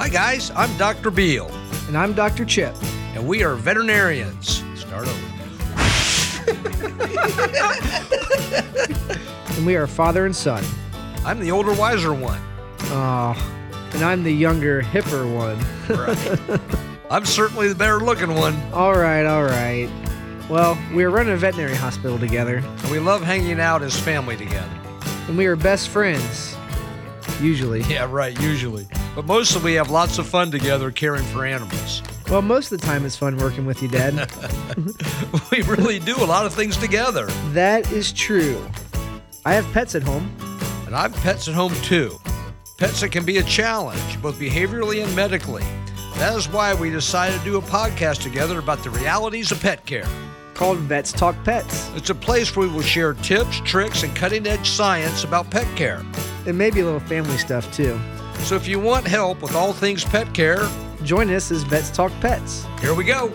Hi guys, I'm Dr. Beal. And I'm Dr. Chip. And we are veterinarians. Start over. And we are father and son. I'm the older, wiser one. Oh, and I'm the younger, hipper one. Right. I'm certainly the better looking one. All right. Well, we're running a veterinary hospital together. And we love hanging out as family together. And we are best friends. Usually. Yeah, right, usually. But mostly we have lots of fun together caring for animals. Well, most of the time it's fun working with you, Dad. We really do a lot of things together. That is true. I have pets at home. And I have pets at home too. Pets that can be a challenge, both behaviorally and medically. That is why we decided to do a podcast together about the realities of pet care. Called Vets Talk Pets. It's a place where we will share tips, tricks, and cutting-edge science about pet care. And maybe a little family stuff too. So if you want help with all things pet care, join us as Vets Talk Pets. Here we go.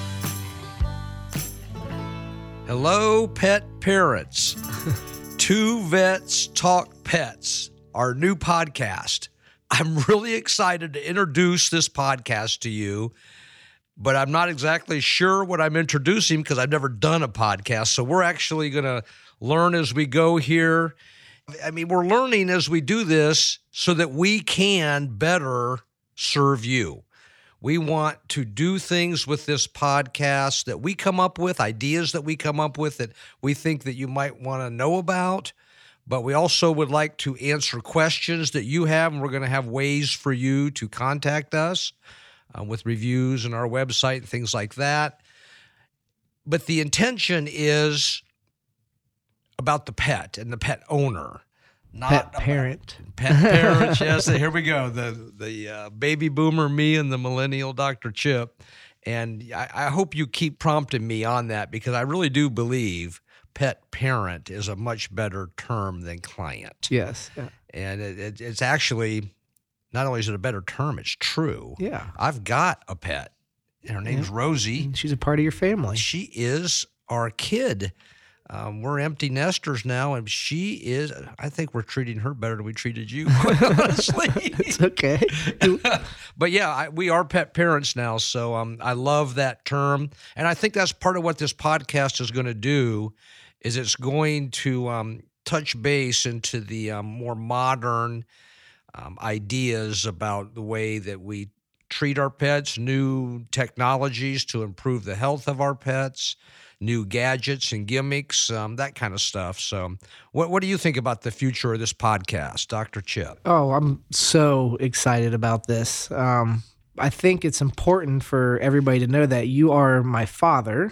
Hello, pet parents. Two Vets Talk Pets, our new podcast. I'm really excited to introduce this podcast to you, but I'm not exactly sure what I'm introducing because I've never done a podcast. So we're actually going to learn as we go here. I mean, we're learning as we do this so that we can better serve you. We want to do things with this podcast that we come up with, ideas that we come up with that we think that you might want to know about. But we also would like to answer questions that you have, and we're going to have ways for you to contact us with reviews on our website and things like that. But the intention is about the pet and the pet owner. Not pet parent. Pet parents, yes. Here we go. The baby boomer, me, and the millennial Dr. Chip. And I hope you keep prompting me on that because I really do believe pet parent is a much better term than client. Yes. Yeah. And it's actually, not only is it a better term, it's true. Yeah. I've got a pet. Her name's Rosie. And she's a part of your family. She is our kid. We're empty nesters now, and she is, I think we're treating her better than we treated you, quite honestly. It's okay. But yeah, we are pet parents now, so I love that term. And I think that's part of what this podcast is going to do, is it's going to touch base into the more modern ideas about the way that we treat our pets, new technologies to improve the health of our pets, new gadgets and gimmicks, that kind of stuff. So what do you think about the future of this podcast, Dr. Chip? Oh, I'm so excited about this. I think it's important for everybody to know that you are my father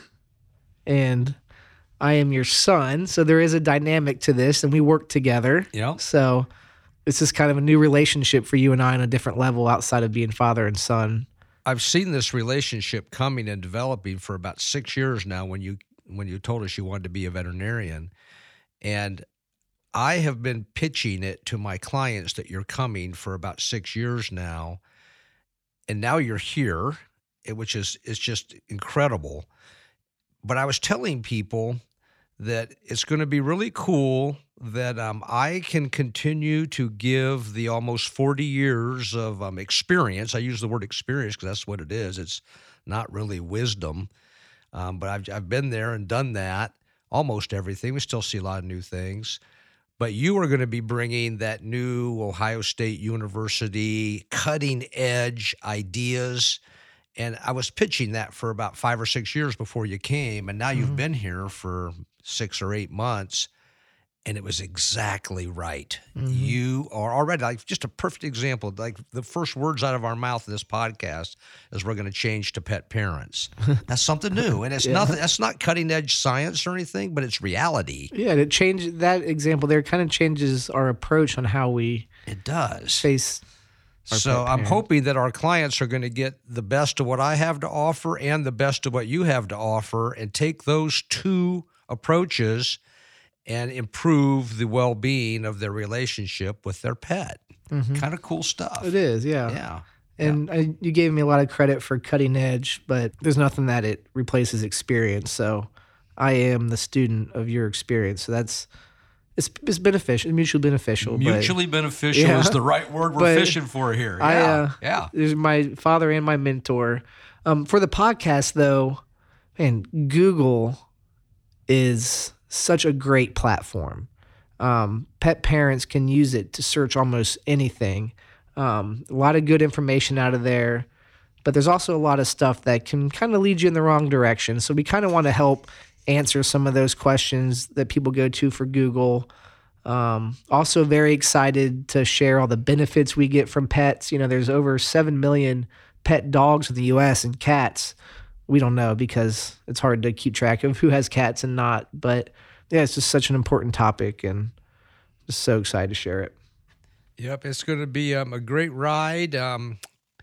and I am your son. So there is a dynamic to this and we work together. Yeah. So this is kind of a new relationship for you and I on a different level outside of being father and son. I've seen this relationship coming and developing for about 6 years now when you told us you wanted to be a veterinarian. And I have been pitching it to my clients that you're coming for about 6 years now. And now you're here, which is just incredible. But I was telling people that it's going to be really cool that I can continue to give the almost 40 years of experience. I use the word experience because that's what it is. It's not really wisdom, but I've been there and done that, almost everything. We still see a lot of new things. But you are going to be bringing that new Ohio State University cutting-edge ideas. And I was pitching that for about 5 or 6 years before you came, and now you've been here for 6 or 8 months. And it was exactly right. Mm-hmm. You are already, like, just a perfect example. Like, the first words out of our mouth in this podcast is we're going to change to pet parents. That's something new. And it's nothing, that's not cutting edge science or anything, but it's reality. Yeah, and that example there kind of changes our approach on how we face our So I'm hoping that our clients are going to get the best of what I have to offer and the best of what you have to offer and take those two approaches and improve the well-being of their relationship with their pet. Mm-hmm. Kind of cool stuff. It is, yeah. Yeah. And you gave me a lot of credit for cutting edge, but there's nothing that it replaces experience. So I am the student of your experience. So It's beneficial, mutually beneficial. Mutually beneficial is the right word we're fishing for here. Yeah. There's my father and my mentor. For the podcast, though, man, Google is such a great platform. Pet parents can use it to search almost anything. A lot of good information out of there, but there's also a lot of stuff that can kind of lead you in the wrong direction. So we kind of want to help answer some of those questions that people go to for Google. Also very excited to share all the benefits we get from pets. There's over 7 million pet dogs in the U.S. and cats. We don't know because it's hard to keep track of who has cats and not. But yeah, it's just such an important topic and just so excited to share it. Yep, it's going to be a great ride. I'm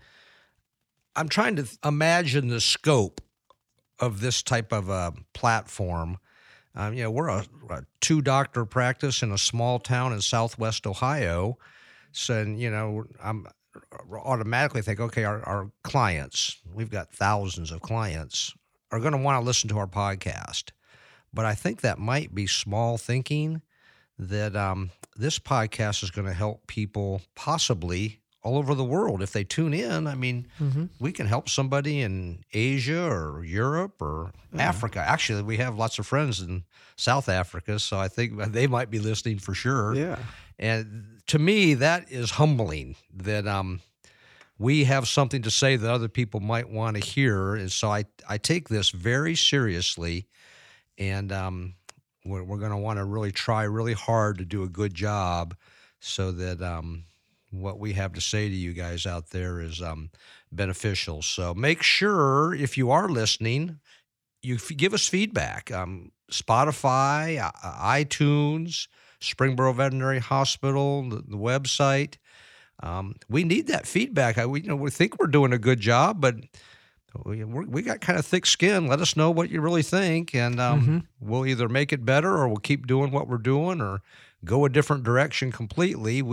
trying to imagine the scope of this type of platform. We're a 2-doctor practice in a small town in Southwest Ohio. So, I'm automatically think, okay, our clients, we've got thousands of clients, are going to want to listen to our podcast. But I think that might be small thinking, that this podcast is going to help people possibly all over the world. If they tune in, I mean, we can help somebody in Asia or Europe or Africa. Actually, we have lots of friends in South Africa, so I think they might be listening for sure. Yeah. And to me, that is humbling that we have something to say that other people might want to hear. And so I take this very seriously, and we're going to want to really try really hard to do a good job so that what we have to say to you guys out there is beneficial. So make sure, if you are listening, you give us feedback. Spotify, iTunes, Springboro Veterinary Hospital, the website. We need that feedback. We think we're doing a good job, but we got kind of thick skin. Let us know what you really think, and we'll either make it better or we'll keep doing what we're doing or go a different direction completely.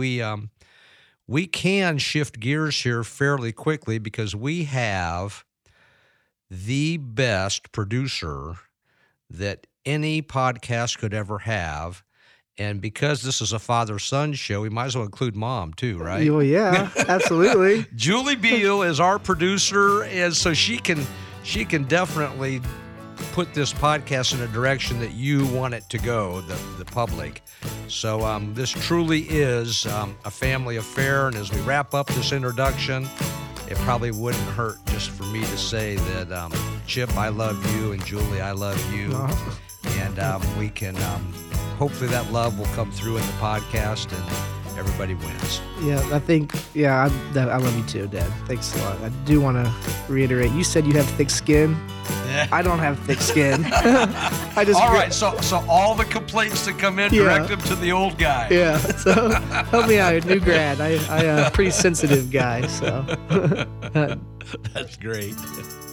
We can shift gears here fairly quickly because we have the best producer that any podcast could ever have. And because this is a father-son show, we might as well include Mom too, right? Well, yeah, absolutely. Julie Beal is our producer, and so she can definitely put this podcast in a direction that you want it to go, the public. So this truly is a family affair, and as we wrap up this introduction, it probably wouldn't hurt just for me to say that Chip, I love you, and Julie, I love you. And we can hopefully that love will come through in the podcast and everybody wins. Yeah, I think, I love you too, Dad. Thanks a lot. I do want to reiterate, you said you have thick skin. I don't have thick skin. All right, so all the complaints that come in, direct them to the old guy. Yeah, so help me out, new grad. I'm a pretty sensitive guy, so. That's great.